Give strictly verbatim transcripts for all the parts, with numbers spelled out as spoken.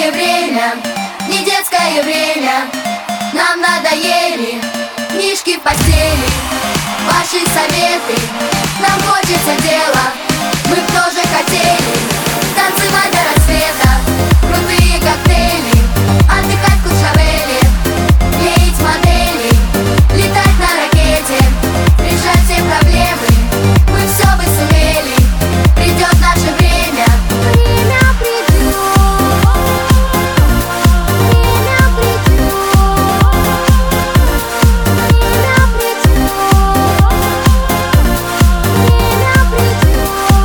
взрослое время, не детское время. Нам надоели книжки в постели, ваши советы. Нам хочется дела, мы б тоже хотели танцевать до рассвета, крутые коктейли, отдыхать в Куршавеле, клеить модели, летать на ракете, решать все проблемы. Мы все бы сумели, придет наше время. Время придет, время придет, время придет, время придет.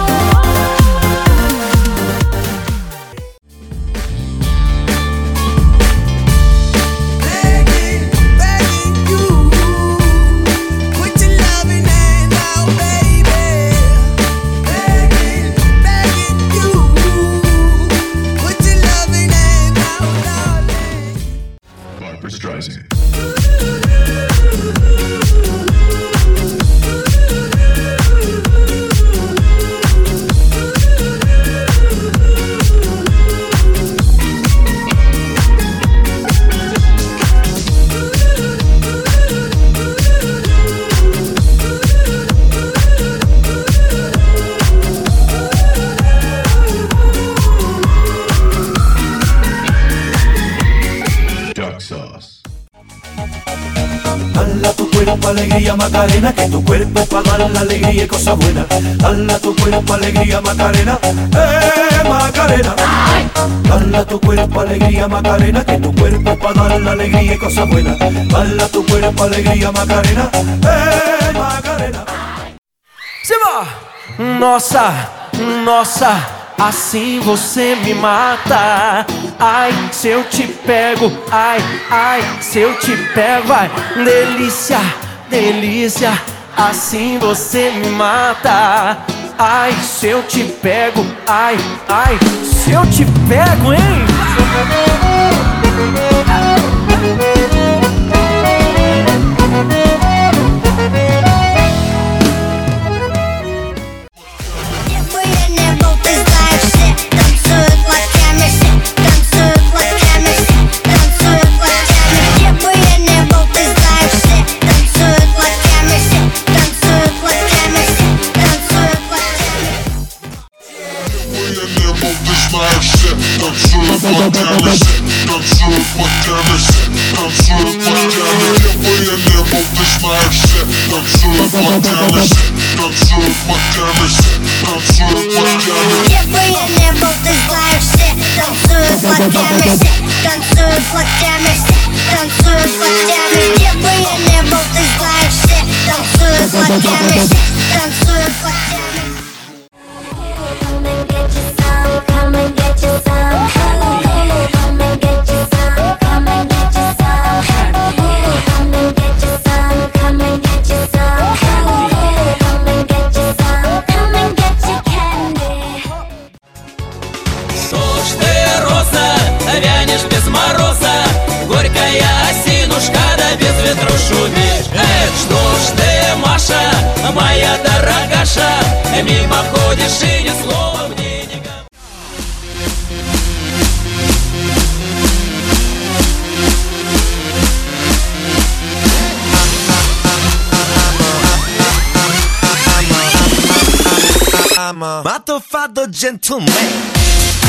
Begging, begging you, put your loving hand out, baby. Begging, begging you, put your loving hand out, darling. Barbra Streisand. Duck sauce. Dala tu cuerpo alegría Macarena, que tu cuerpo es para dar la alegría y cosas buenas. Dala tu cuerpo alegría Macarena, eh Macarena. Dala tu cuerpo alegría Macarena, que tu cuerpo es para dar la alegría y cosas buenas. Dala tu cuerpo alegría Macarena, eh Macarena. Se va. Nossa, nossa, assim você me mata. Ai, se eu te pego, ai, ai, se eu te pego, vai. Delícia, delícia, assim você me mata. Ai, se eu te pego, ai, ai, se eu te pego, hein? Вянешь без мороза, горькая осинушка, да без ветру шумишь. Эх, что ж ты, Маша, моя дорогаша, мимо ходишь и ни слова мне не говоришь. I'm a matofado gentleman.